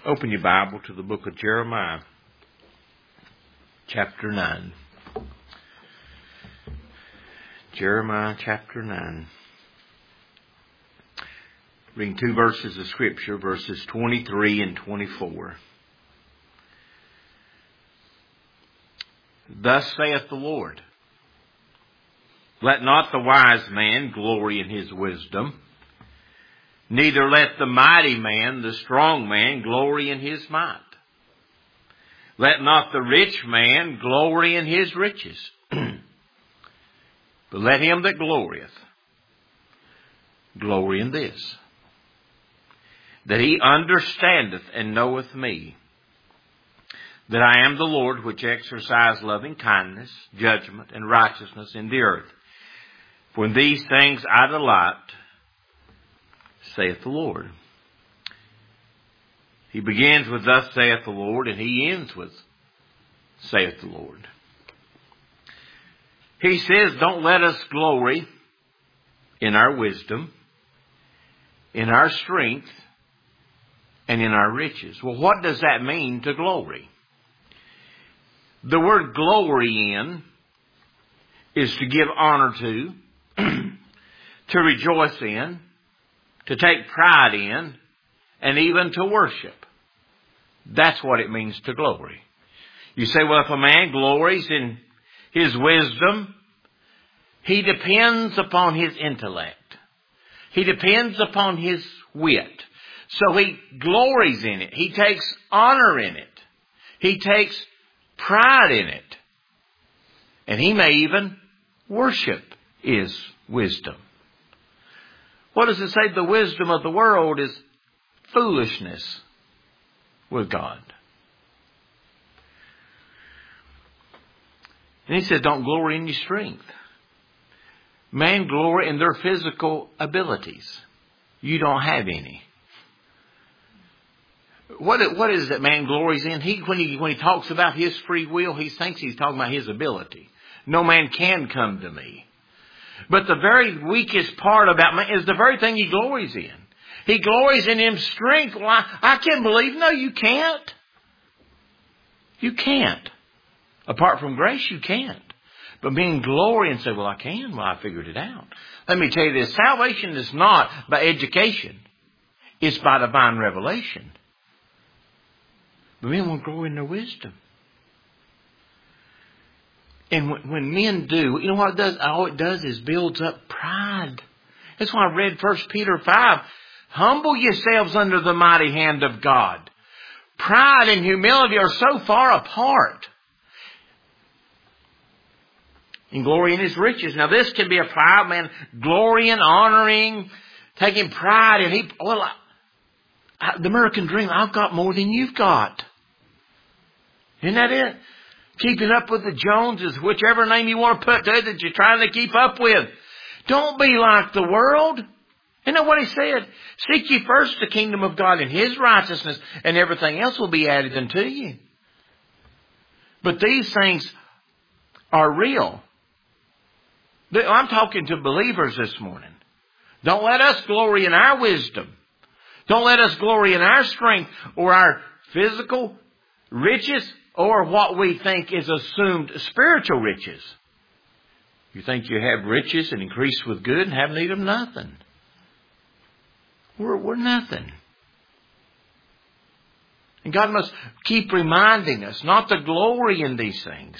Open your Bible to the book of Jeremiah, chapter 9. Jeremiah chapter 9. Reading two verses of Scripture, verses 23 and 24. Thus saith the Lord, let not the wise man glory in his wisdom, neither let the mighty man, the strong man, glory in his might. Let not the rich man glory in his riches, but let him that glorieth glory in this, that he understandeth and knoweth me, that I am the Lord which exercise loving kindness, judgment, and righteousness in the earth. For in these things I delight, saith the Lord. He begins with thus saith the Lord, and he ends with saith the Lord. He says, don't let us glory in our wisdom, in our strength, and in our riches. Well, what does that mean to glory? The word glory in is to give honor to, to rejoice in, to take pride in, and even to worship. That's what it means to glory. You say, well, if a man glories in his wisdom, he depends upon his intellect. He depends upon his wit. So he glories in it. He takes honor in it. He takes pride in it. And he may even worship his wisdom. What does it say? The wisdom of the world is foolishness with God. And he said, don't glory in your strength. Man glory in their physical abilities. You don't have any. What is that man glories in? When he talks about his free will, he thinks he's talking about his ability. No man can come to me. But the very weakest part about man is the very thing he glories in. He glories in his strength. Well, I can't believe. No, you can't. You can't. Apart from grace, you can't. But being glory and say, well, I can. Well, I figured it out. Let me tell you this. Salvation is not by education. It's by divine revelation. But men will grow in their wisdom. And when men do, you know what it does? All it does is builds up pride. That's why I read 1 Peter 5. Humble yourselves under the mighty hand of God. Pride and humility are so far apart. And glory in his riches. Now this can be a proud man, glorying, honoring, taking pride in. The American dream, I've got more than you've got. Isn't that it? Keeping up with the Joneses, whichever name you want to put to it that you're trying to keep up with. Don't be like the world. You know what he said? Seek ye first the kingdom of God and his righteousness, and everything else will be added unto you. But these things are real. I'm talking to believers this morning. Don't let us glory in our wisdom. Don't let us glory in our strength or our physical riches or what we think is assumed spiritual riches. You think you have riches and increase with good and have need of nothing. We're nothing. And God must keep reminding us not to glory in these things.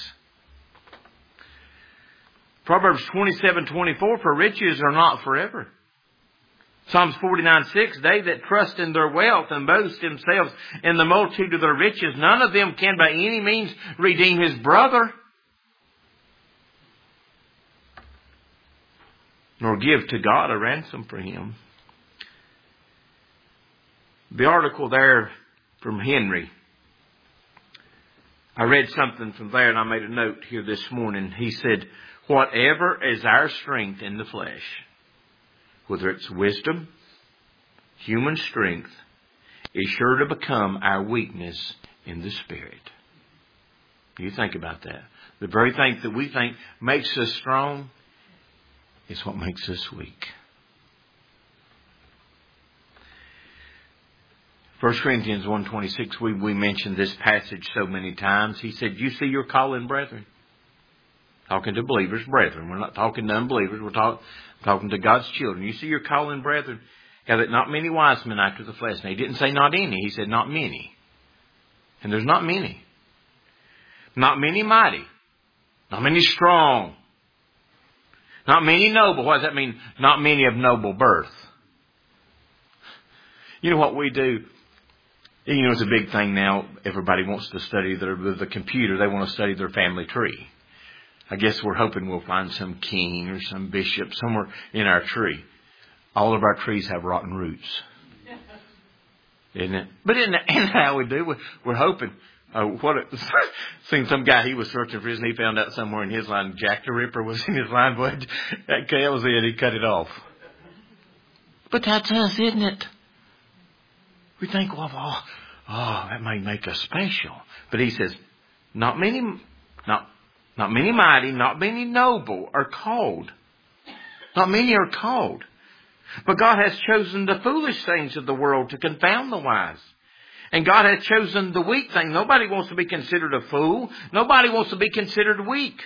Proverbs 27:24, for riches are not forever. Psalms 49:6, they that trust in their wealth and boast themselves in the multitude of their riches, none of them can by any means redeem his brother, nor give to God a ransom for him. The article there from Henry, I read something from there and I made a note here this morning. He said, whatever is our strength in the flesh, whether it's wisdom, human strength, is sure to become our weakness in the Spirit. You think about that. The very thing that we think makes us strong is what makes us weak. 1 Corinthians 1:26, we mentioned this passage so many times. He said, you see your calling, brethren. Talking to believers, brethren. We're not talking to unbelievers. We're talking to God's children. You see your calling, brethren. Yeah, that not many wise men after the flesh. And he didn't say not any. He said not many. And there's not many. Not many mighty. Not many strong. Not many noble. What does that mean? Not many of noble birth. You know what we do? You know, it's a big thing now. Everybody wants to study the computer. They want to study their family tree. I guess we're hoping we'll find some king or some bishop somewhere in our tree. All of our trees have rotten roots. Isn't it? But isn't that how we do? We're hoping. Seen some guy, he was searching for his, and he found out somewhere in his line, Jack the Ripper was in his line. Boy, that was it. He cut it off. But that's us, isn't it? We think, well, that may make us special. But he says, not many mighty, not many noble are called. Not many are called. But God has chosen the foolish things of the world to confound the wise. And God has chosen the weak thing. Nobody wants to be considered a fool. Nobody wants to be considered weak.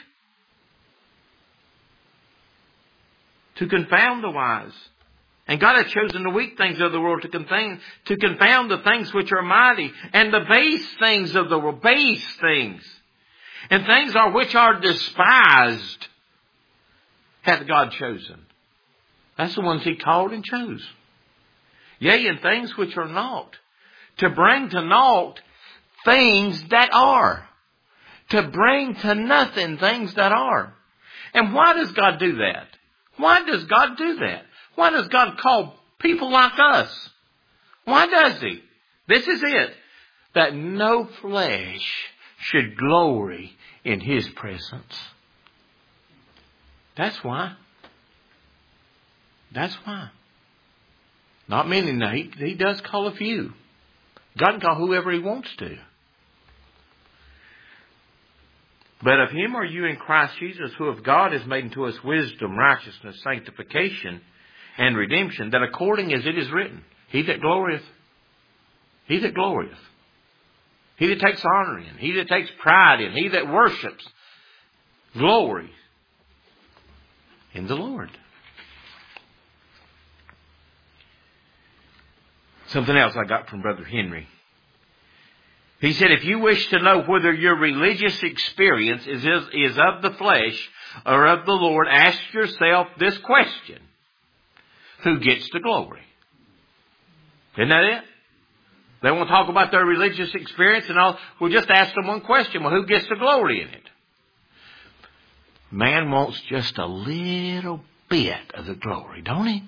To confound the wise. And God has chosen the weak things of the world to confound the things which are mighty. And the base things of the world. Base things. And things which are despised hath God chosen. That's the ones He called and chose. Yea, and things which are not. To bring to naught things that are. To bring to nothing things that are. And why does God do that? Why does God do that? Why does God call people like us? Why does He? This is it. That no flesh should glory in His presence. That's why. That's why. Not many. Now, He does call a few. God can call whoever He wants to. But of Him are you in Christ Jesus, who of God is made unto us wisdom, righteousness, sanctification, and redemption, that according as it is written, He that glorieth, He that glorieth, He that takes honor in, He that takes pride in, He that worships, glory in the Lord. Something else I got from Brother Henry. He said, if you wish to know whether your religious experience is of the flesh or of the Lord, ask yourself this question. Who gets the glory? Isn't that it? They want to talk about their religious experience and all. We'll just ask them one question. Well, who gets the glory in it? Man wants just a little bit of the glory, don't he?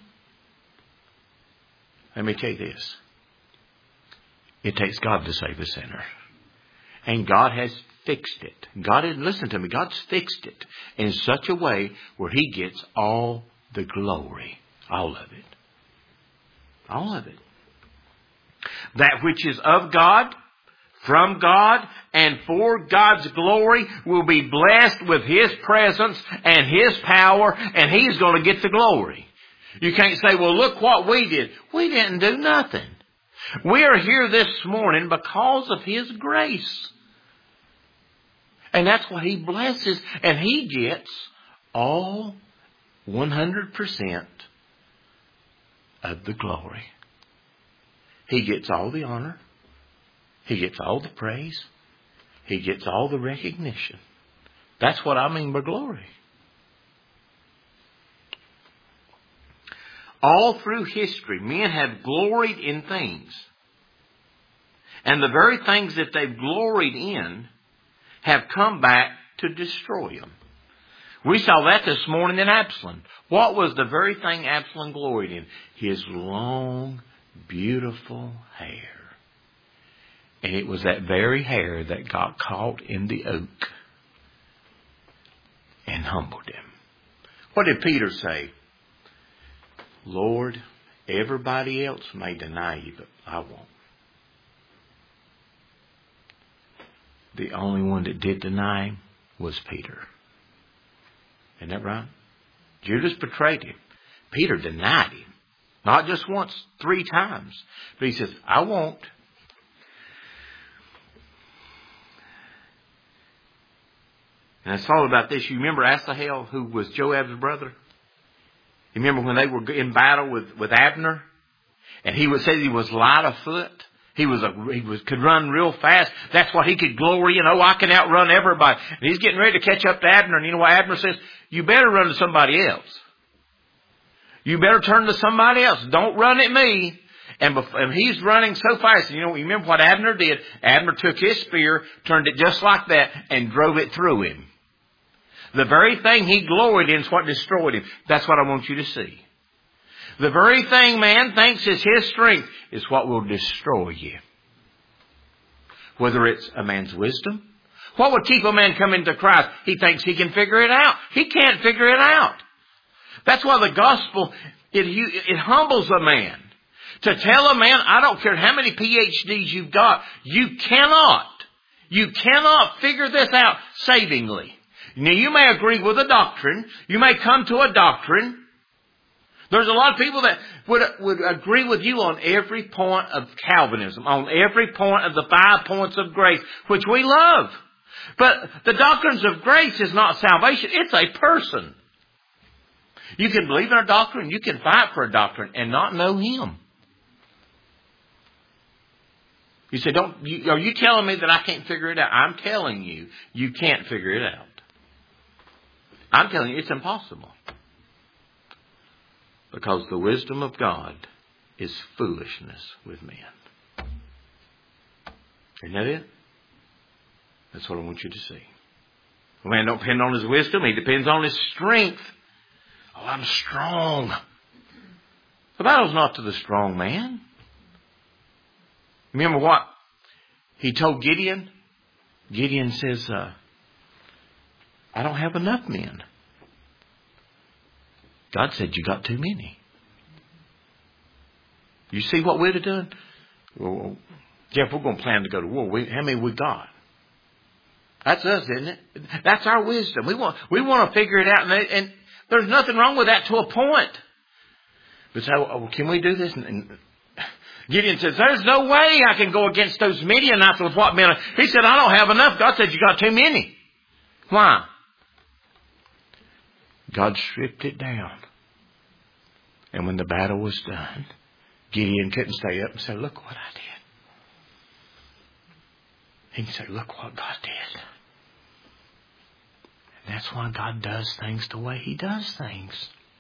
Let me tell you this. It takes God to save a sinner. And God has fixed it. Listen to me, God's fixed it in such a way where He gets all the glory. All of it. All of it. That which is of God, from God, and for God's glory will be blessed with His presence and His power, and He's going to get the glory. You can't say, well, look what we did. We didn't do nothing. We are here this morning because of His grace. And that's why He blesses, and He gets all 100% of the glory. He gets all the honor. He gets all the praise. He gets all the recognition. That's what I mean by glory. All through history, men have gloried in things. And the very things that they've gloried in have come back to destroy them. We saw that this morning in Absalom. What was the very thing Absalom gloried in? His long, beautiful hair. And it was that very hair that got caught in the oak and humbled him. What did Peter say? Lord, everybody else may deny you, but I won't. The only one that did deny Him was Peter. Isn't that right? Judas betrayed Him. Peter denied Him. Not just once, 3 times. But he says, I won't. And I thought about this. You remember Asahel, who was Joab's brother? You remember when they were in battle with Abner? And said he was light of foot. He could run real fast. That's what he could glory in. Oh, I can outrun everybody. And he's getting ready to catch up to Abner. And you know what Abner says? You better run to somebody else. You better turn to somebody else. Don't run at me. And he's running so fast. And you remember what Abner did? Abner took his spear, turned it just like that, and drove it through him. The very thing he gloried in is what destroyed him. That's what I want you to see. The very thing man thinks is his strength is what will destroy you. Whether it's a man's wisdom. What would keep a man coming to Christ? He thinks he can figure it out. He can't figure it out. That's why the gospel, it humbles a man. To tell a man, I don't care how many PhDs you've got, you cannot figure this out savingly. Now, you may agree with a doctrine. You may come to a doctrine. There's a lot of people that would agree with you on every point of Calvinism, on every point of the 5 points of grace, which we love. But the doctrines of grace is not salvation. It's a person. You can believe in a doctrine. You can fight for a doctrine and not know Him. You say, are you telling me that I can't figure it out? I'm telling you, you can't figure it out. I'm telling you, it's impossible. Because the wisdom of God is foolishness with men. Isn't that it? That's what I want you to see. A man don't depend on his wisdom. He depends on his strength. Oh, I'm strong. The battle's not to the strong man. Remember what he told Gideon? Gideon says, I don't have enough men. God said, you got too many. You see what we'd have done? Well, Jeff, we're going to plan to go to war. How many we got? That's us, isn't it? That's our wisdom. We want to figure it out. And there's nothing wrong with that to a point. But so, can we do this? And Gideon says, there's no way I can go against those Midianites with what men. He said, I don't have enough. God said, you got too many. Why? God stripped it down. And when the battle was done, Gideon couldn't stay up and say, look what I did. He can say, look what God did. And that's why God does things the way He does things.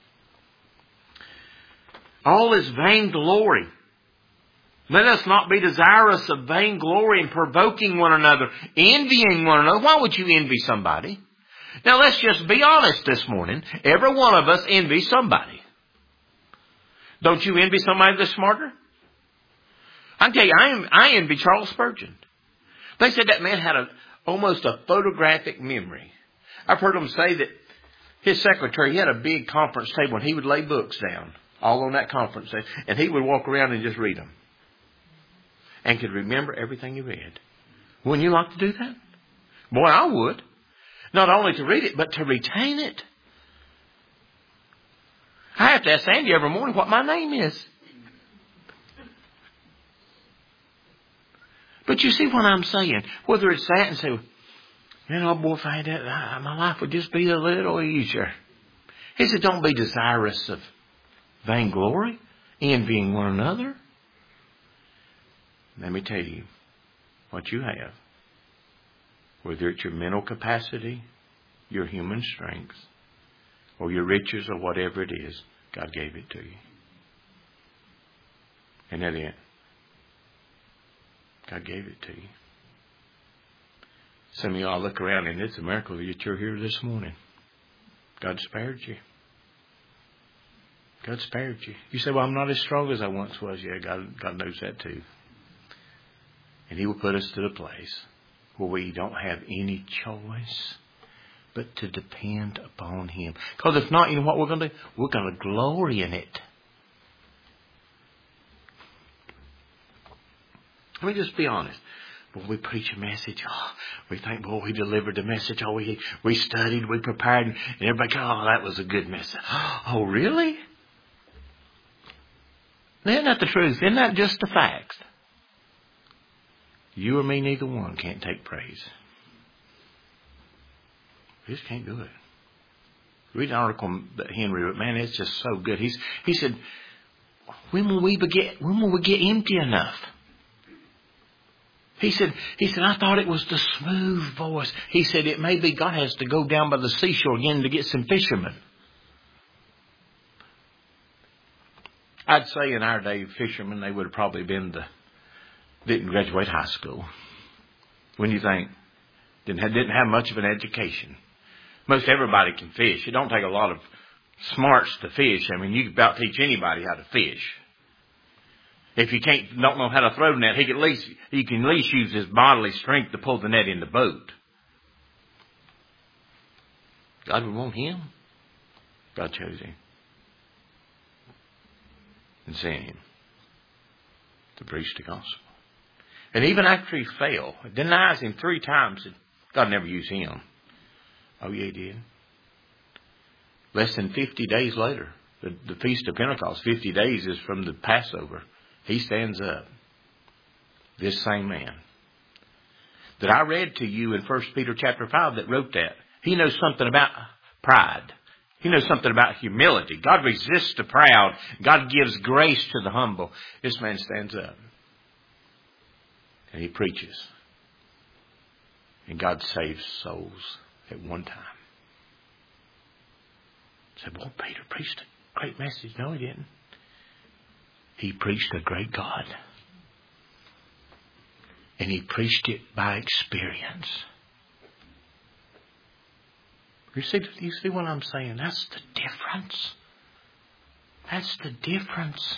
All is vainglory. Let us not be desirous of vainglory and provoking one another, envying one another. Why would you envy somebody? Now let's just be honest this morning. Every one of us envies somebody. Don't you envy somebody that's smarter? I can tell you, I envy Charles Spurgeon. They said that man had almost a photographic memory. I've heard them say that his secretary, he had a big conference table and he would lay books down all on that conference table. And he would walk around and just read them. And could remember everything he read. Wouldn't you like to do that? Boy, I would. Not only to read it, but to retain it. I have to ask Sandy every morning what my name is. But you see what I'm saying? Whether it's that and say, boy, if I had that, my life would just be a little easier. He said, don't be desirous of vainglory, envying one another. Let me tell you what you have. Whether it's your mental capacity, your human strength, or your riches, or whatever it is, God gave it to you. And that it. God gave it to you. Some of y'all look around and it's a miracle that you're here this morning. God spared you. God spared you. You say, well, I'm not as strong as I once was. Yeah, God knows that too. And He will put us to the place where we don't have any choice but to depend upon Him. Because if not, you know what we're going to do? We're going to glory in it. Let me just be honest. When we preach a message, we think, boy, we delivered the message. We studied, we prepared, and everybody goes, that was a good message. Oh, really? Isn't that the truth? Isn't that just the facts? You or me, neither one can't take praise. just can't do it. Read an article that Henry wrote. Man, it's just so good. He said, when will we get empty enough? He said, I thought it was the smooth voice. He said, it may be God has to go down by the seashore again to get some fishermen. I'd say in our day, fishermen, they would have probably didn't graduate high school. When you think, didn't have much of an education. Most everybody can fish. It don't take a lot of smarts to fish. I mean, you can about teach anybody how to fish. If you don't know how to throw the net, he can at least use his bodily strength to pull the net in the boat. God would want him. God chose him. And sent him to preach the gospel. And even after he fell, denies him 3 times, God never used him. Oh, yeah, he did. Less than 50 days later, the Feast of Pentecost, 50 days is from the Passover. He stands up. This same man that I read to you in 1 Peter chapter 5 that wrote that. He knows something about pride. He knows something about humility. God resists the proud. God gives grace to the humble. This man stands up. And he preaches. And God saves souls at one time. Said, well, Peter preached a great message. No, he didn't. He preached a great God. And he preached it by experience. You see what I'm saying? That's the difference. That's the difference.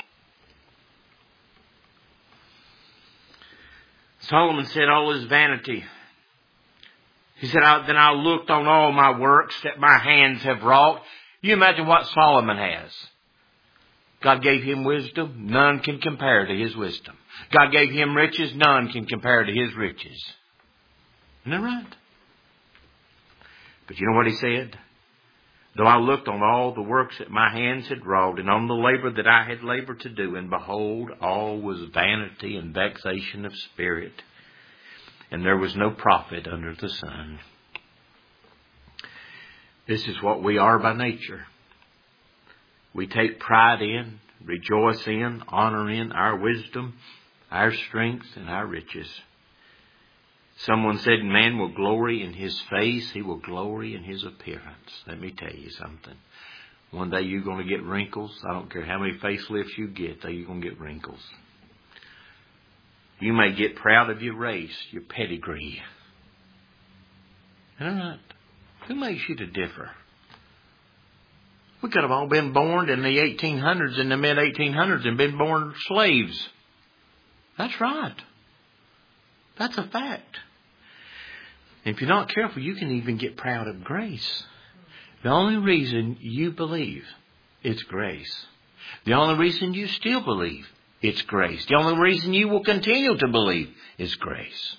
Solomon said all is vanity. He said, then I looked on all my works that my hands have wrought. You imagine what Solomon has. God gave him wisdom. None can compare to his wisdom. God gave him riches. None can compare to his riches. Isn't that right? But you know what he said? Though I looked on all the works that my hands had wrought, and on the labor that I had labored to do, and behold, all was vanity and vexation of spirit, and there was no profit under the sun. This is what we are by nature. We take pride in, rejoice in, honor in our wisdom, our strength, and our riches. Someone said, man will glory in his face. He will glory in his appearance. Let me tell you something. One day you're going to get wrinkles. I don't care how many facelifts you get, you're going to get wrinkles. You may get proud of your race, your pedigree. All right. Who makes you to differ? We could have all been born in the 1800s, in the mid-1800s, and been born slaves. That's right. That's a fact. If you're not careful, you can even get proud of grace. The only reason you believe, it's grace. The only reason you still believe, it's grace. The only reason you will continue to believe is grace.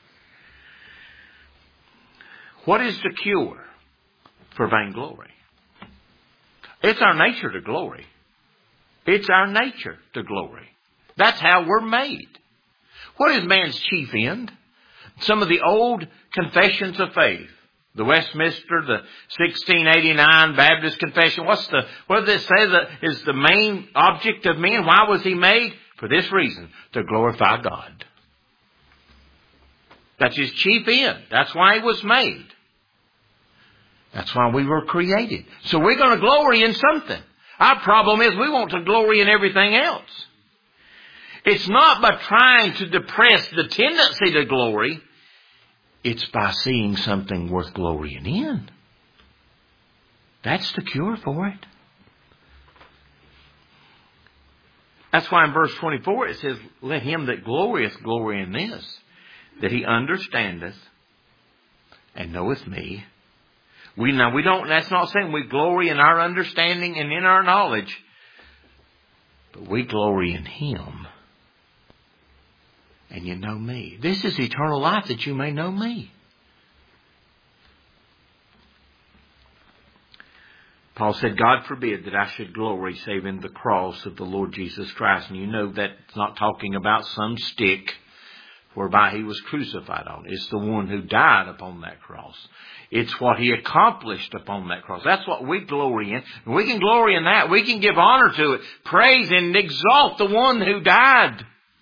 What is the cure for vainglory? It's our nature to glory. It's our nature to glory. That's how we're made. What is man's chief end? Some of the old confessions of faith. The Westminster, the 1689 Baptist Confession. What does it say that is the main object of man? Why was he made? For this reason, to glorify God. That's his chief end. That's why he was made. That's why we were created. So we're going to glory in something. Our problem is we want to glory in everything else. It's not by trying to depress the tendency to glory. It's by seeing something worth glorying in. That's the cure for it. That's why in verse 24 it says, let him that glorieth glory in this, that he understandeth and knoweth me. That's not saying we glory in our understanding and in our knowledge, but we glory in him. And you know me. This is eternal life, that you may know me. Paul said, God forbid that I should glory save in the cross of the Lord Jesus Christ. And you know that's not talking about some stick whereby he was crucified on. It's the one who died upon that cross. It's what he accomplished upon that cross. That's what we glory in. And we can glory in that. We can give honor to it, praise and exalt the one who died.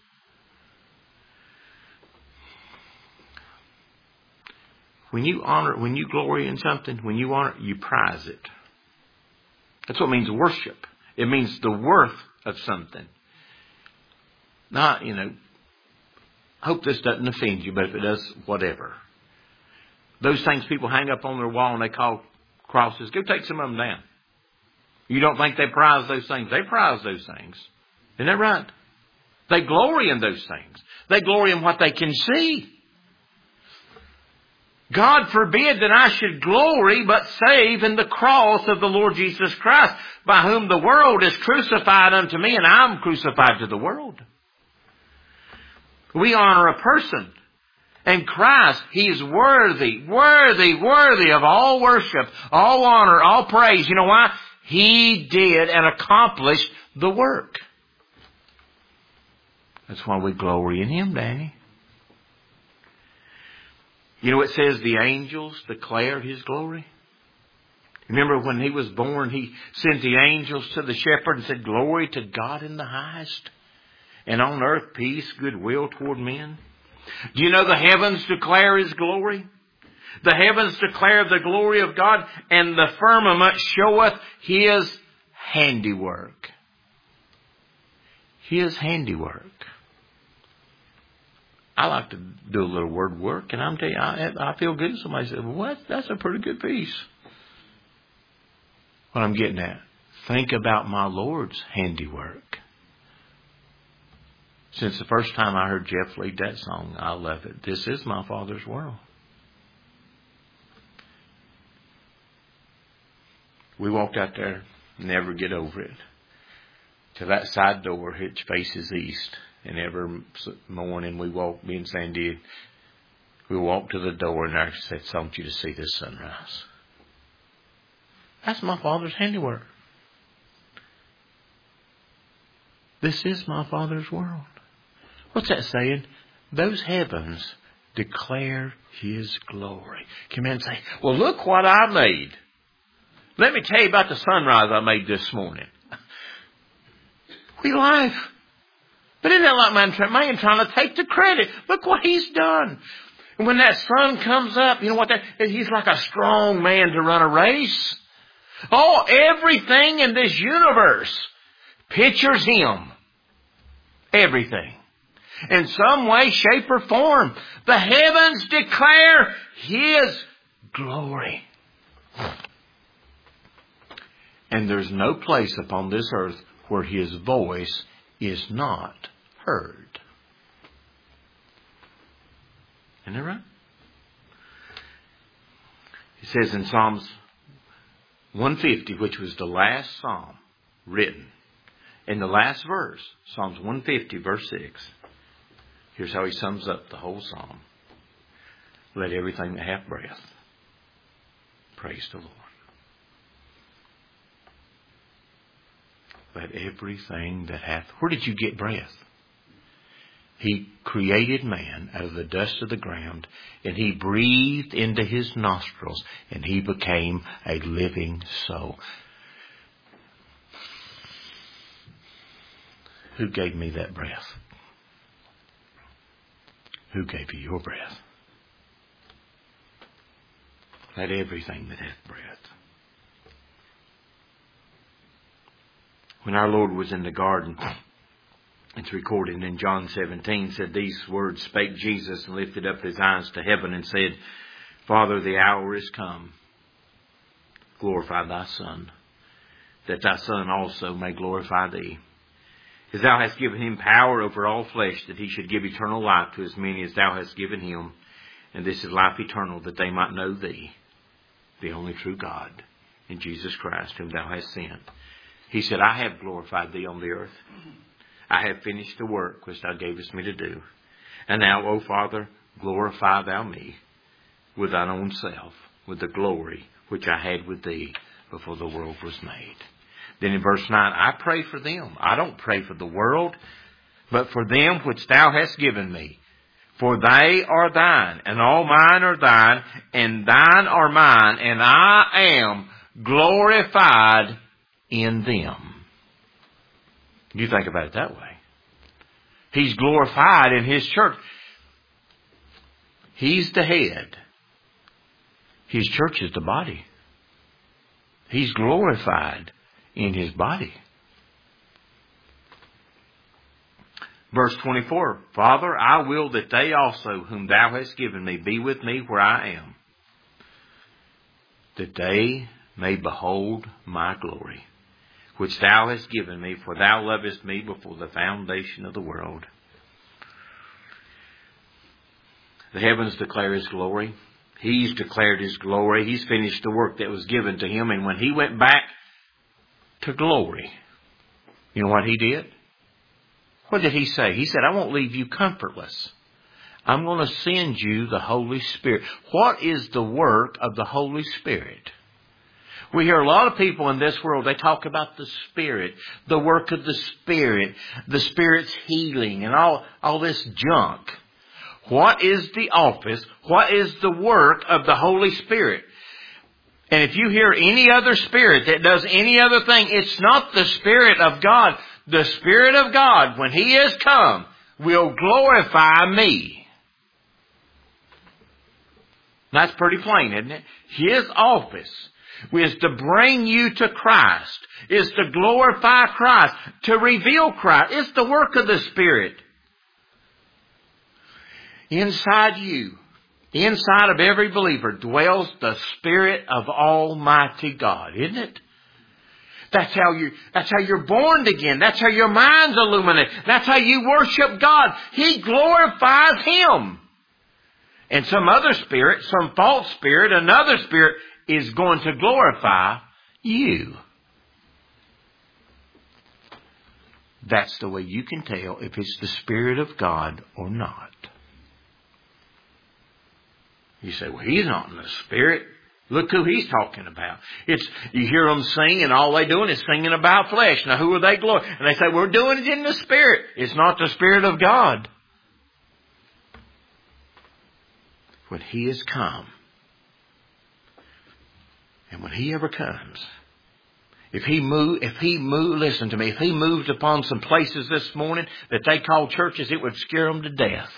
When you glory in something, when you honor, you prize it. That's what it means worship. It means the worth of something. Not, hope this doesn't offend you, but if it does, whatever. Those things people hang up on their wall and they call crosses, go take some of them down. You don't think they prize those things? They prize those things. Isn't that right? They glory in those things. They glory in what they can see. God forbid that I should glory but save in the cross of the Lord Jesus Christ, by whom the world is crucified unto me and I'm crucified to the world. We honor a person. And Christ, He is worthy of all worship, all honor, all praise. You know why? He did and accomplished the work. That's why we glory in Him, Danny. It says the angels declared His glory. Remember when He was born, He sent the angels to the shepherd and said, "Glory to God in the highest, and on earth peace, goodwill toward men." Do you know the heavens declare His glory? The heavens declare the glory of God, and the firmament showeth His handiwork. His handiwork. I like to do a little word work, and I'm telling you, I feel good. Somebody said, "What? That's a pretty good piece." What I'm getting at, think about my Lord's handiwork. Since the first time I heard Jeff lead that song, I love it. This is my Father's world. We walked out there, never get over it, to that side door which faces east. And every morning me and Sandy, we walked to the door and I said, "I want you to see this sunrise." That's my Father's handiwork. This is my Father's world. What's that saying? Those heavens declare His glory. Come in and say, "Well, look what I made. Let me tell you about the sunrise I made this morning." We laugh. But isn't that like man trying to take the credit? Look what he's done. And when that sun comes up, you know what? He's like a strong man to run a race. Oh, everything in this universe pictures Him. Everything. In some way, shape, or form. The heavens declare His glory. And there's no place upon this earth where His voice is not heard. Isn't that right? It says in Psalms 150, which was the last psalm written, in the last verse, Psalms 150, verse 6, here's how he sums up the whole psalm. "Let everything that hath breath praise the Lord." Let everything that hath... Where did you get breath? He created man out of the dust of the ground, and He breathed into his nostrils, and he became a living soul. Who gave me that breath? Who gave you your breath? Let everything that hath breath. When our Lord was in the garden, it's recorded in John 17, said, "These words spake Jesus, and lifted up His eyes to heaven, and said, Father, the hour is come. Glorify Thy Son, that Thy Son also may glorify Thee. As Thou hast given Him power over all flesh, that He should give eternal life to as many as Thou hast given Him. And this is life eternal, that they might know Thee, the only true God, and Jesus Christ, whom Thou hast sent." He said, "I have glorified Thee on the earth. I have finished the work which Thou gavest me to do. And now, O Father, glorify Thou me with Thine own self, with the glory which I had with Thee before the world was made." Then in verse 9, "I pray for them." I don't pray for the world, but for them which Thou hast given me. For they are thine, and all mine are thine, and thine are mine, and I am glorified in them. You think about it that way. He's glorified in His church. He's the head. His church is the body. He's glorified in His body. Verse 24, Father, I will that they also, whom Thou hast given me, be with me where I am, that they may behold my glory, which Thou hast given me, for Thou lovest me before the foundation of the world. The heavens declare His glory. He's declared His glory. He's finished the work that was given to Him. And when He went back to glory, you know what He did? What did He say? He said, I won't leave you comfortless. I'm going to send you the Holy Spirit. What is the work of the Holy Spirit? We hear a lot of people in this world, they talk about the Spirit, the work of the Spirit's healing, and all this junk. What is the office? What is the work of the Holy Spirit? And if you hear any other spirit that does any other thing, it's not the Spirit of God. The Spirit of God, when He has come, will glorify me. That's pretty plain, isn't it? His office is to bring you to Christ, is to glorify Christ, to reveal Christ. It's the work of the Spirit. Inside you, inside of every believer, dwells the Spirit of Almighty God, isn't it? That's how you're born again. That's how your mind's illuminated. That's how you worship God. He glorifies Him. And some other spirit, some false spirit, another spirit is going to glorify you. That's the way you can tell if it's the Spirit of God or not. You say, well, He's not in the Spirit. Look who He's talking about. You hear them sing and all they're doing is singing about flesh. Now who are they glorifying? And they say, we're doing it in the Spirit. It's not the Spirit of God. When He has come, and when He ever comes, if He listen to me, if He moved upon some places this morning that they call churches, it would scare them to death.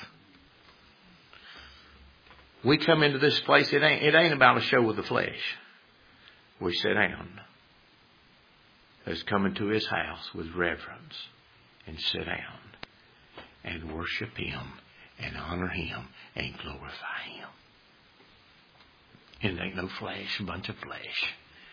We come into this place, it ain't about a show of the flesh. We sit down. Let's come into His house with reverence and sit down and worship Him and honor Him and glorify Him. And it ain't no flesh, a bunch of flesh.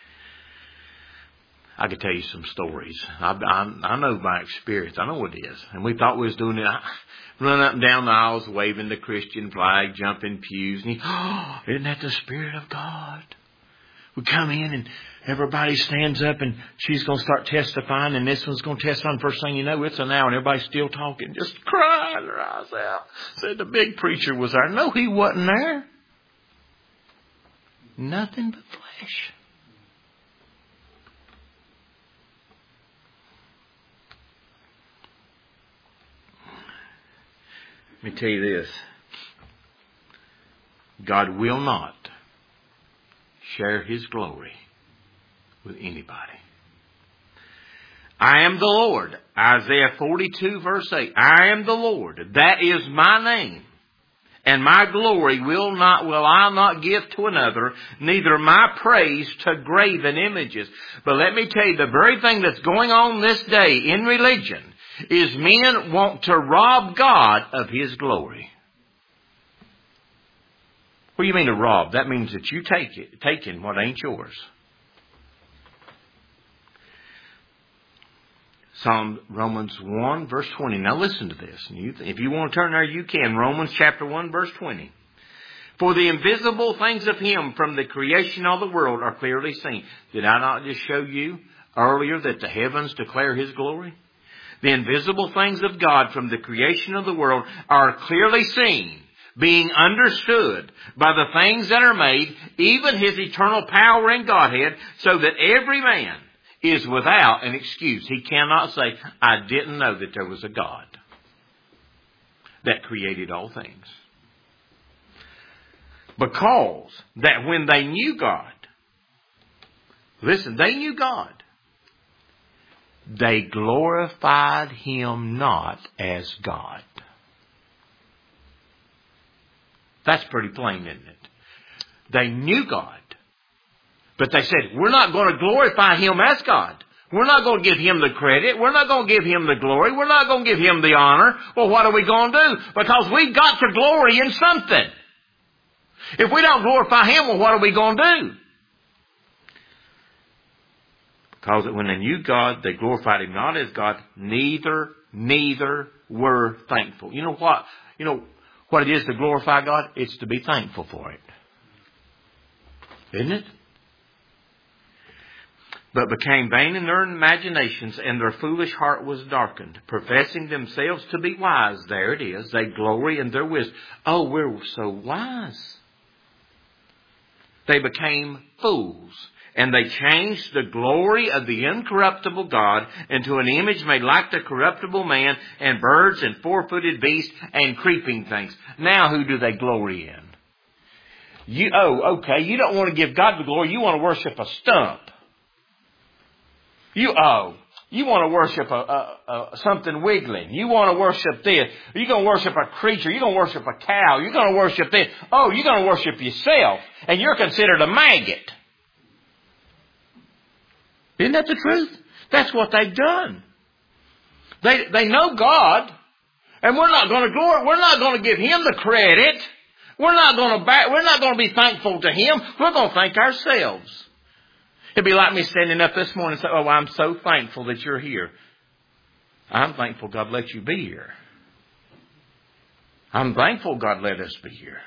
I could tell you some stories. I know by experience. I know what it is. And we thought we was doing it. Running up and down the aisles, waving the Christian flag, jumping pews. And isn't that the Spirit of God? We come in and everybody stands up and she's going to start testifying and this one's going to testify. And first thing you know, it's an hour and everybody's still talking, just crying their eyes out. Said the big preacher was there. No, he wasn't there. Nothing but flesh. Let me tell you this. God will not share His glory with anybody. I am the Lord. Isaiah 42 verse 8. I am the Lord. That is my name. And my glory will I not give to another, neither my praise to graven images. But let me tell you, the very thing that's going on this day in religion is men want to rob God of His glory. What do you mean to rob? That means that you taking what ain't yours. Romans 1 verse 20. Now listen to this. If you want to turn there, you can. Romans chapter 1 verse 20. For the invisible things of Him from the creation of the world are clearly seen. Did I not just show you earlier that the heavens declare His glory? The invisible things of God from the creation of the world are clearly seen, being understood by the things that are made, even His eternal power and Godhead, so that every man is without an excuse. He cannot say, I didn't know that there was a God. that created all things. Because that when they knew God, listen, they knew God, they glorified Him not as God. That's pretty plain, isn't it? They knew God, but they said, we're not going to glorify Him as God. We're not going to give Him the credit. We're not going to give Him the glory. We're not going to give Him the honor. Well, what are we going to do? Because we've got to glory in something. If we don't glorify Him, well, what are we going to do? Because when they knew God, they glorified Him not as God, neither were thankful. You know what? You know what it is to glorify God? It's to be thankful for it. Isn't it? But became vain in their imaginations, and their foolish heart was darkened. Professing themselves to be wise, there it is, they glory in their wisdom. Oh, we're so wise. They became fools, and they changed the glory of the incorruptible God into an image made like the corruptible man, and birds and four-footed beasts and creeping things. Now who do they glory in? You don't want to give God the glory. You want to worship a stump. You want to worship something wiggling. You want to worship this. You're going to worship a creature. You're going to worship a cow. You're going to worship this. Oh, you're going to worship yourself. And you're considered a maggot. Isn't that the truth? That's what they've done. They know God. And we're not going to glory. We're not going to give Him the credit. We're not going to be thankful to Him. We're going to thank ourselves. It'd be like me standing up this morning and saying, oh, I'm so thankful that you're here. I'm thankful God let you be here. I'm thankful God let us be here.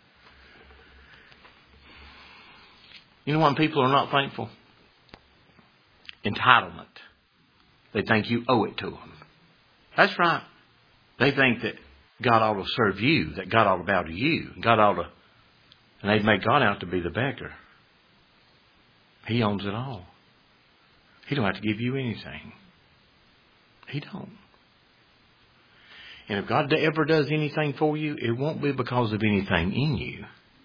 You know when people are not thankful? Entitlement. They think you owe it to them. That's right. They think that God ought to serve you, that God ought to bow to you. And they've made God out to be the beggar. He owns it all. He don't have to give you anything. He don't. And if God ever does anything for you, it won't be because of anything in you.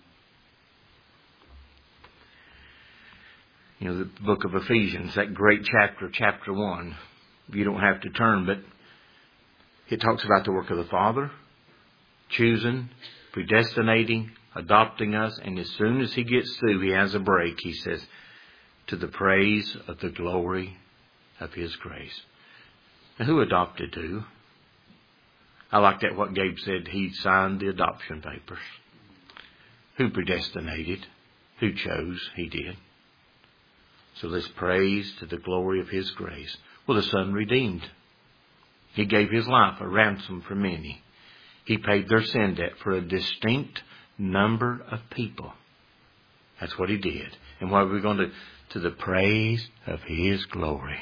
You know, the book of Ephesians, that great chapter 1. You don't have to turn, but it talks about the work of the Father, choosing, predestinating, adopting us, and as soon as He gets through, He has a break. He says, to the praise of the glory of His grace. Now, who adopted who? I like that what Gabe said. He signed the adoption papers. Who predestinated? Who chose? He did. So let's praise to the glory of His grace. Well, the Son redeemed. He gave His life a ransom for many. He paid their sin debt for a distinct number of people. That's what He did. And what are we going to do? To the praise of His glory.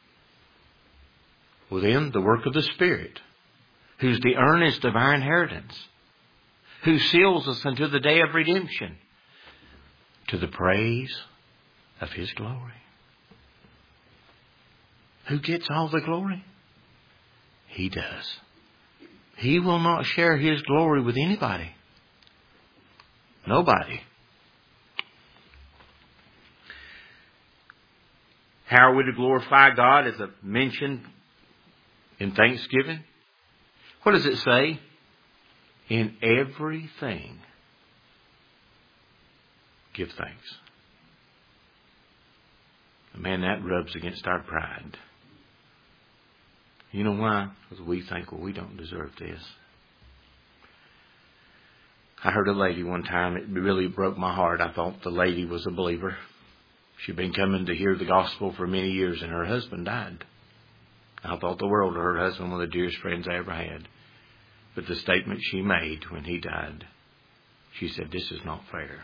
Well then, the work of the Spirit, who's the earnest of our inheritance, who seals us unto the day of redemption, to the praise of His glory. Who gets all the glory? He does. He will not share His glory with anybody. Nobody. How are we to glorify God, as I mentioned in Thanksgiving? What does it say? In everything, give thanks. Man, that rubs against our pride. You know why? Because we think, well, we don't deserve this. I heard a lady one time, it really broke my heart. I thought the lady was a believer. She'd been coming to hear the gospel for many years, and her husband died. I thought the world of her husband, one of the dearest friends I ever had. But the statement she made when he died, she said, this is not fair.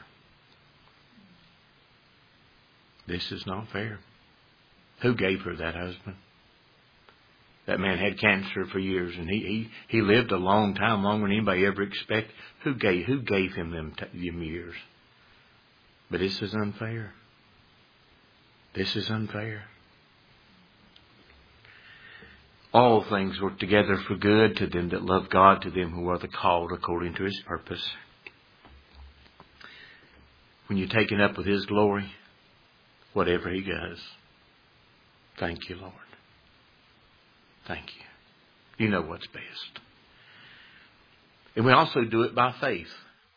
This is not fair. Who gave her that husband? That man had cancer for years, and he lived a long time, longer than anybody ever expected. Who gave him them years? But this is unfair. This is unfair. all things work together for good to them that love God, to them who are the called according to His purpose. When you're taken up with His glory, whatever He does, thank you, Lord. Thank you. You know what's best. And we also do it by faith.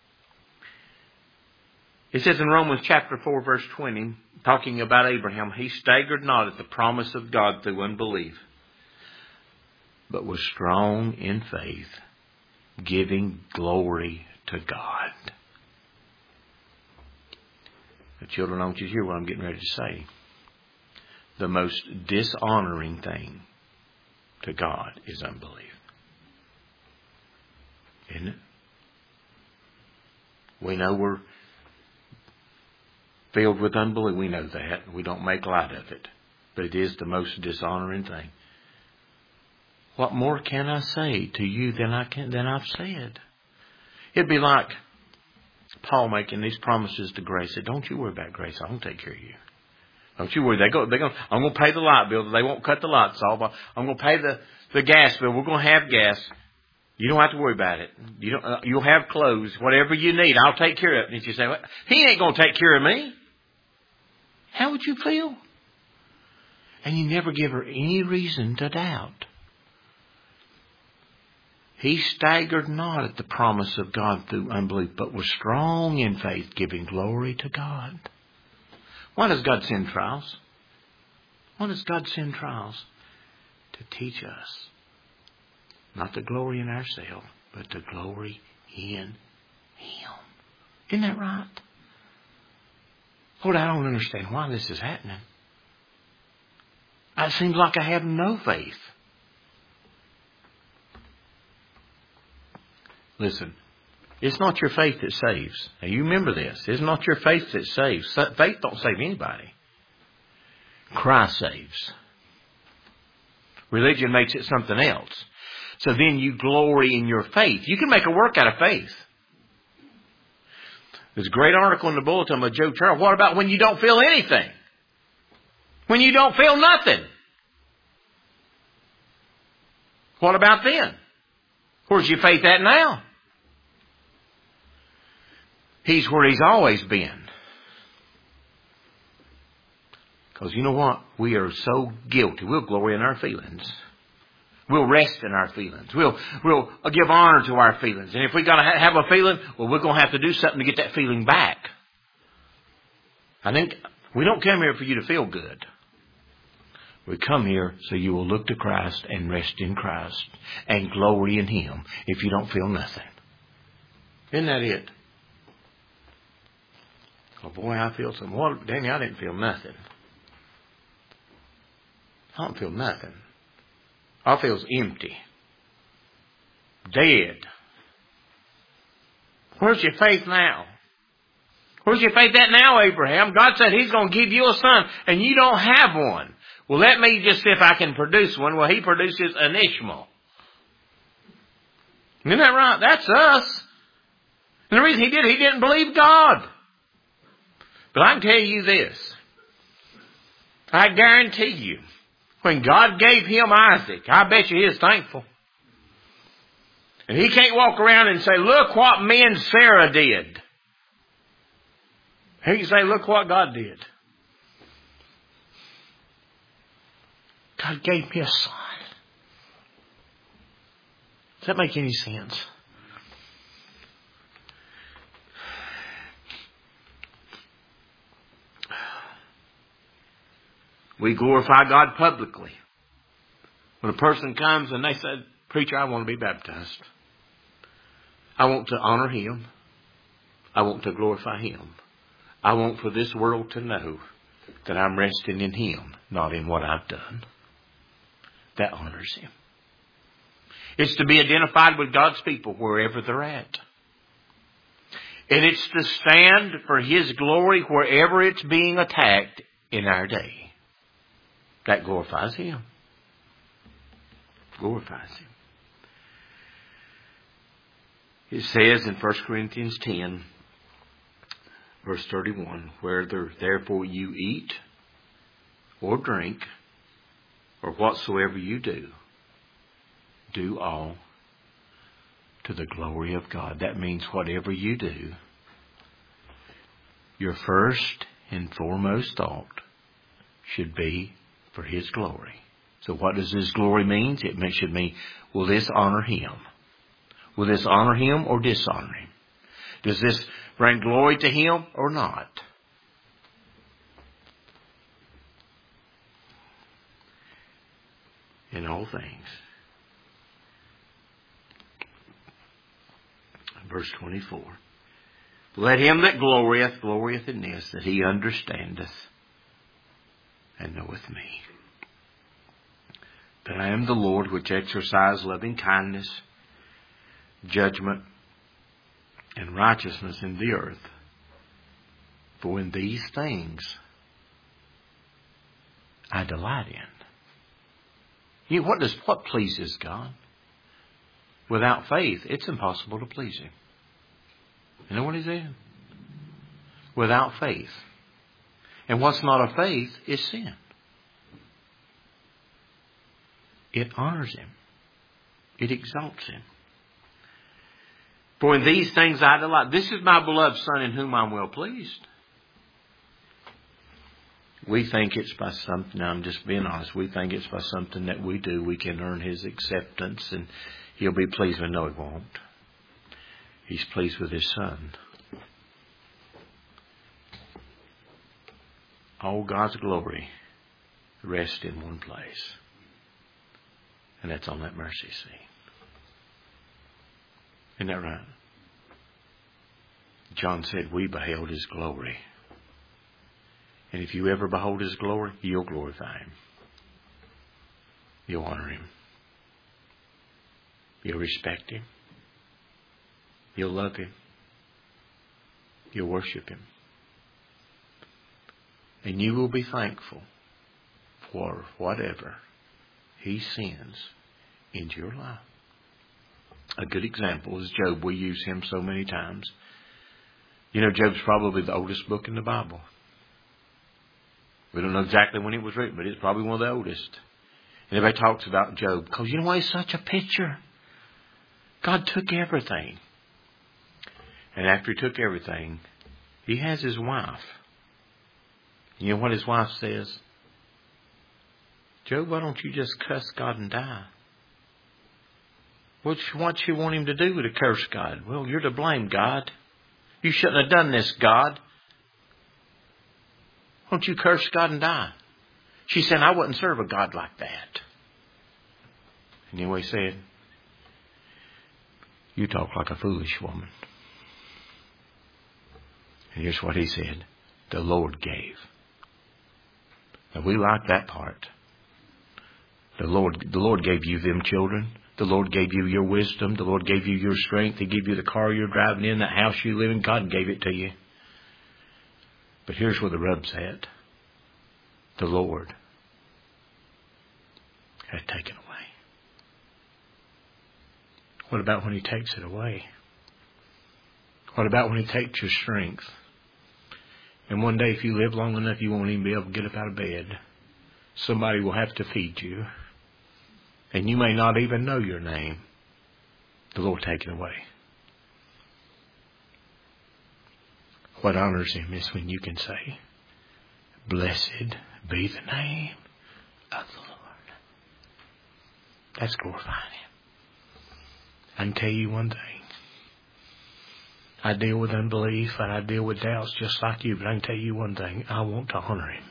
It says in Romans chapter 4, verse 20, talking about Abraham, he staggered not at the promise of God through unbelief, but was strong in faith, giving glory to God. Now, children, I want you to hear what I'm getting ready to say. The most dishonoring thing to God is unbelief. Isn't it? We know we're filled with unbelief. We know that. We don't make light of it. But it is the most dishonoring thing. What more can I say to you than I've said? It'd be like Paul making these promises to Grace. Said, don't you worry about Grace. I'm going to take care of you. Don't you worry. I'm going to pay the light bill. They won't cut the lights off. I'm going to pay the gas bill. We're going to have gas. You don't have to worry about it. You'll have clothes. Whatever you need, I'll take care of it. And you say, well, He ain't going to take care of me. How would you feel? And you never give her any reason to doubt. He staggered not at the promise of God through unbelief, but was strong in faith, giving glory to God. Why does God send trials? Why does God send trials? To teach us not to glory in ourselves, but to glory in Him. Isn't that right? Lord, I don't understand why this is happening. It seems like I have no faith. Listen, it's not your faith that saves. Now you remember this. It's not your faith that saves. Faith don't save anybody. Christ saves. Religion makes it something else. So then you glory in your faith. You can make a work out of faith. There's a great article in the Bulletin by Joe Charles. What about when you don't feel anything? When you don't feel nothing? What about then? Where's your faith at now? He's where He's always been. Because you know what? We are so guilty. We'll glory in our feelings. We'll rest in our feelings. We'll give honor to our feelings. And if we got to have a feeling, well, we're going to have to do something to get that feeling back. I think we don't come here for you to feel good. We come here so you will look to Christ and rest in Christ and glory in Him if you don't feel nothing. Isn't that it? Oh boy, I feel something. Well, Danny, I didn't feel nothing. I don't feel nothing. I feel empty. Dead. Where's your faith now? Where's your faith at now, Abraham? God said He's going to give you a son, and you don't have one. Well, let me just see if I can produce one. Well, He produces an Ishmael. Isn't that right? That's us. And the reason He didn't believe God. But I can tell you this. I guarantee you, when God gave him Isaac, I bet you he is thankful. And he can't walk around and say, look what me and Sarah did. He can say, look what God did. God gave me a son. Does that make any sense? We glorify God publicly. When a person comes and they say, preacher, I want to be baptized. I want to honor Him. I want to glorify Him. I want for this world to know that I'm resting in Him, not in what I've done. That honors Him. It's to be identified with God's people wherever they're at. And it's to stand for His glory wherever it's being attacked in our day. That glorifies Him. Glorifies Him. It says in 1 Corinthians 10, verse 31, whether therefore you eat or drink or whatsoever you do, do all to the glory of God. That means whatever you do, your first and foremost thought should be for His glory. So what does His glory mean? It should mean, will this honor Him? Will this honor Him or dishonor Him? Does this bring glory to Him or not? In all things. Verse 24. Let him that glorieth, glorieth in this, that he understandeth and knoweth me. That I am the Lord which exercise loving kindness, judgment, and righteousness in the earth. For in these things I delight in. What pleases God? Without faith, it's impossible to please Him. You know what He said? Without faith. And what's not of faith is sin. It honors Him. It exalts Him. For in these things I delight. This is my beloved Son in whom I'm well pleased. We think it's by something, I'm just being honest, we think it's by something that we do we can earn His acceptance and He'll be pleased with. No, He won't. He's pleased with His Son. All God's glory rests in one place. And that's on that mercy seat. Isn't that right? John said, we beheld His glory. And if you ever behold His glory, you'll glorify Him. You'll honor Him. You'll respect Him. You'll love Him. You'll worship Him. And you will be thankful for whatever He sends into your life. A good example is Job. We use him so many times. You know, Job's probably the oldest book in the Bible. We don't know exactly when it was written, but it's probably one of the oldest. And everybody talks about Job because you know why he's such a picture? God took everything. And after He took everything, He has His wife. You know what His wife says? Job, why don't you just cuss God and die? What you want him to do to curse God? Well, you're to blame, God. You shouldn't have done this, God. Why don't you curse God and die? She said, I wouldn't serve a God like that. And you know what He said? You talk like a foolish woman. And here's what He said. The Lord gave. Now we like that part. The Lord gave you them children. The Lord gave you your wisdom. The Lord gave you your strength. He gave you the car you're driving in, that house you live in. God gave it to you. But here's where the rub's at. The Lord had taken away. What about when He takes it away? What about when He takes your strength? And one day, if you live long enough, you won't even be able to get up out of bed. Somebody will have to feed you. And you may not even know your name. The Lord take it away. What honors Him is when you can say, blessed be the name of the Lord. That's glorifying Him. I can tell you one thing. I deal with unbelief and I deal with doubts just like you, but I can tell you one thing. I want to honor Him.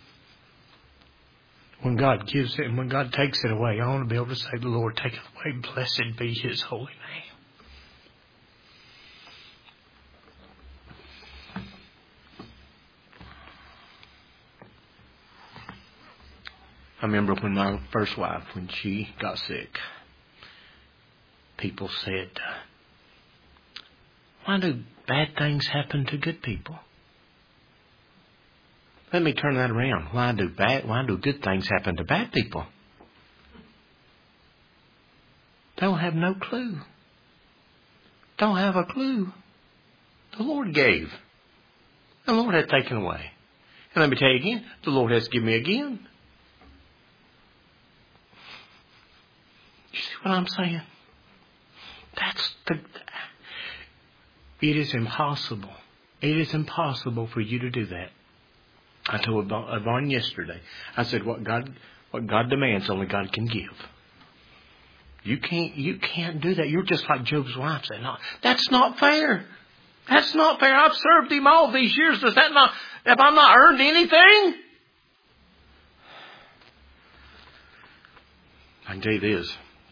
When God gives it and when God takes it away, I want to be able to say, the Lord, take it away. Blessed be His holy name. I remember when my first wife, when she got sick, people said, why do bad things happen to good people? Let me turn that around. Why do good things happen to bad people? Don't have no clue. Don't have a clue. The Lord gave. The Lord had taken away. And let me tell you again, the Lord has given me again. You see what I'm saying? It is impossible. It is impossible for you to do that. I told Yvonne yesterday. I said, what God demands, only God can give. You can't do that. You're just like Job's wife said, no, that's not fair. That's not fair. I've served him all these years. Have I not earned anything? I can tell you this.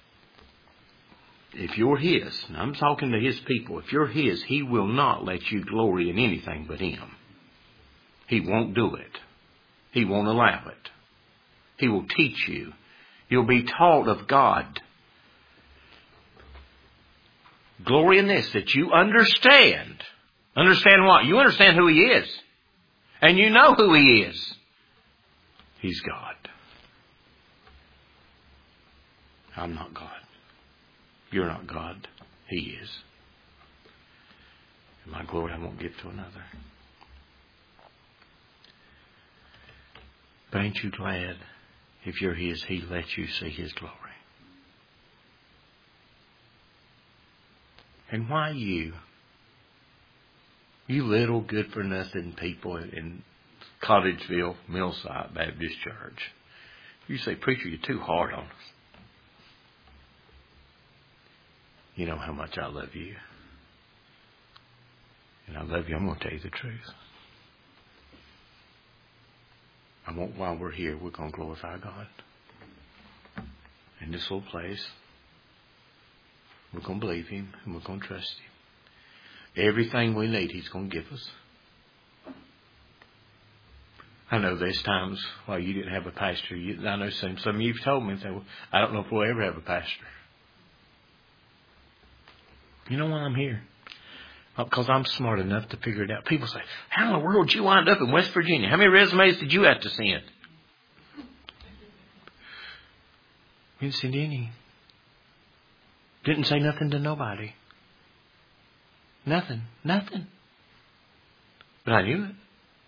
If you're His, and I'm talking to His people, if you're His, He will not let you glory in anything but Him. He won't do it. He won't allow it. He will teach you. You'll be taught of God. Glory in this, that you understand. Understand what? You understand who He is. And you know who He is. He's God. I'm not God. You're not God. He is. And my glory I won't give to another. But ain't you glad if you're His, He lets you see His glory? And why you? You little good-for-nothing people in Cottageville, Millside Baptist Church. You say, preacher, you're too hard on us. You know how much I love you. And I love you. I'm going to tell you the truth. While we're here, we're going to glorify God. In this little place, we're going to believe Him and we're going to trust Him. Everything we need, He's going to give us. I know there's times while you didn't have a pastor. I know some of you've told me, well, I don't know if we'll ever have a pastor. You know why I'm here? Because I'm smart enough to figure it out. People say, how in the world did you wind up in West Virginia? How many resumes did you have to send? We didn't send any. Didn't say nothing to nobody. Nothing. But I knew it.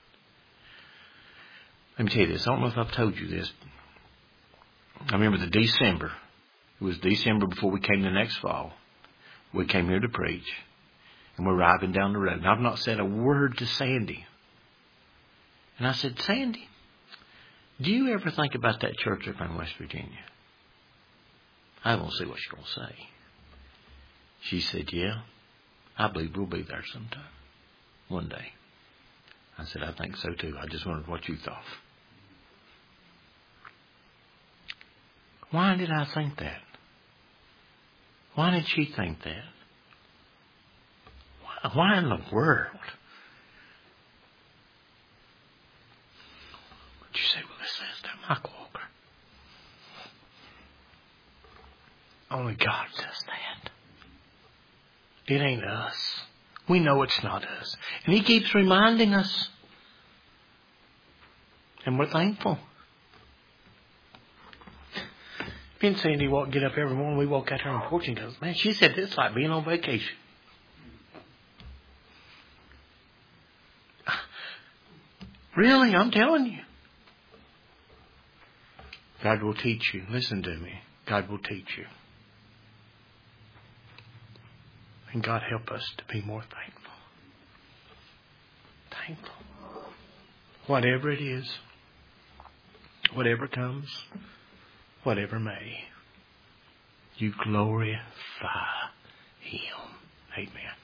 Let me tell you this. I don't know if I've told you this. I remember the December. It was December before we came the next fall. We came here to preach. And we're driving down the road. And I've not said a word to Sandy. And I said, Sandy, do you ever think about that church up in West Virginia? I want to see what she's going to say. She said, yeah, I believe we'll be there sometime. One day. I said, I think so too. I just wondered what you thought. Why did I think that? Why did she think that? Why in the world? But you say, well, this says that Michael Walker. Only God does that. It ain't us. We know it's not us. And He keeps reminding us. And we're thankful. Me and Sandy get up every morning. We walk out here on the porch and goes, man, she said it's like being on vacation. Really? I'm telling you. God will teach you. Listen to me. God will teach you. And God help us to be more thankful. Thankful. Whatever it is. Whatever comes. Whatever may. You glorify Him. Amen.